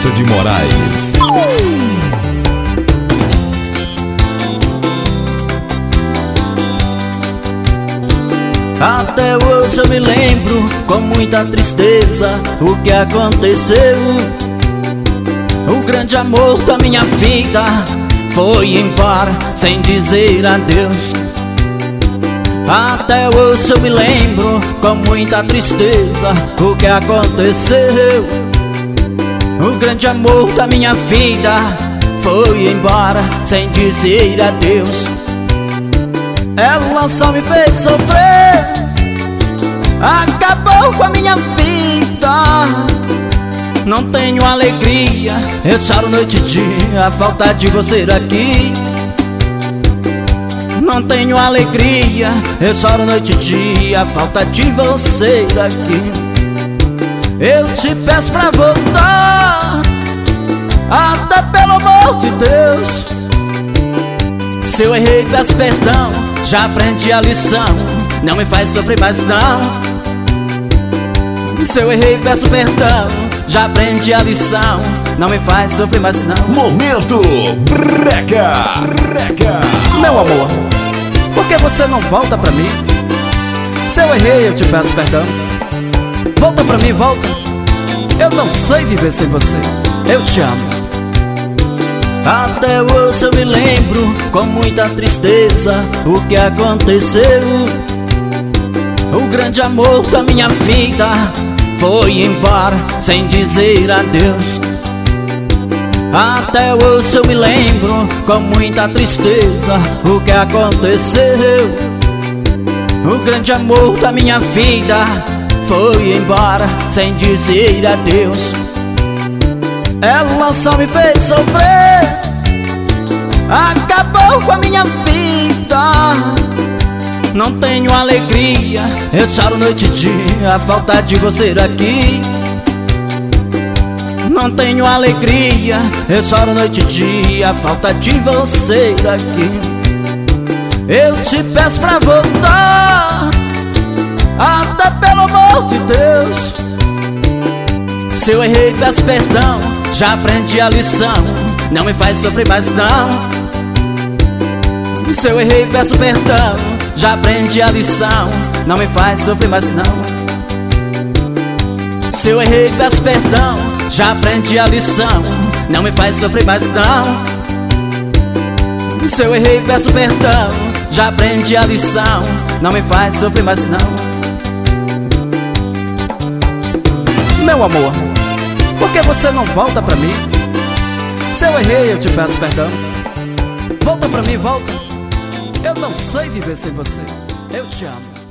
Augusto de Moraes. Até hoje eu me lembro com muita tristeza o que aconteceu. O grande amor da minha vida foi embora sem dizer adeus. Até hoje eu me lembro com muita tristeza o que aconteceu. O grande amor da minha vida foi embora sem dizer adeus. Ela só me fez sofrer, acabou com a minha vida. Não tenho alegria, eu choro noite e dia a falta de você aqui. Não tenho alegria, eu choro noite e dia a falta de você aqui. Eu te peço pra voltar, até pelo amor de Deus. Se eu errei, peço perdão, já aprendi a lição, não me faz sofrer mais não. Se eu errei, peço perdão, já aprendi a lição, não me faz sofrer mais não. Momento Breca. Meu amor, por que você não volta pra mim? Se eu errei, eu te peço perdão. Volta pra mim, volta. Eu não sei viver sem você, eu te amo. Até hoje eu me lembro com muita tristeza o que aconteceu. O grande amor da minha vida foi embora sem dizer adeus. Até hoje eu me lembro com muita tristeza o que aconteceu. O grande amor da minha vida foi embora sem dizer adeus. Ela só me fez sofrer, acabou com a minha vida. Não tenho alegria, eu choro noite e dia a falta de você aqui. Não tenho alegria, eu choro noite e dia a falta de você aqui. Eu te peço pra voltar, até pelo amor de Deus. Se eu errei, peço perdão, já aprendi a lição, não me faz sofrer mais não. Se eu errei, peço perdão, já aprendi a lição, não me faz sofrer mais não. Se eu errei, peço perdão, já aprendi a lição, não me faz sofrer mais não. Se eu errei, peço perdão, já aprendi a lição, não me faz sofrer mais não. Meu amor, por que você não volta pra mim? Se eu errei, eu te peço perdão. Volta pra mim, volta. Eu não sei viver sem você, eu te amo.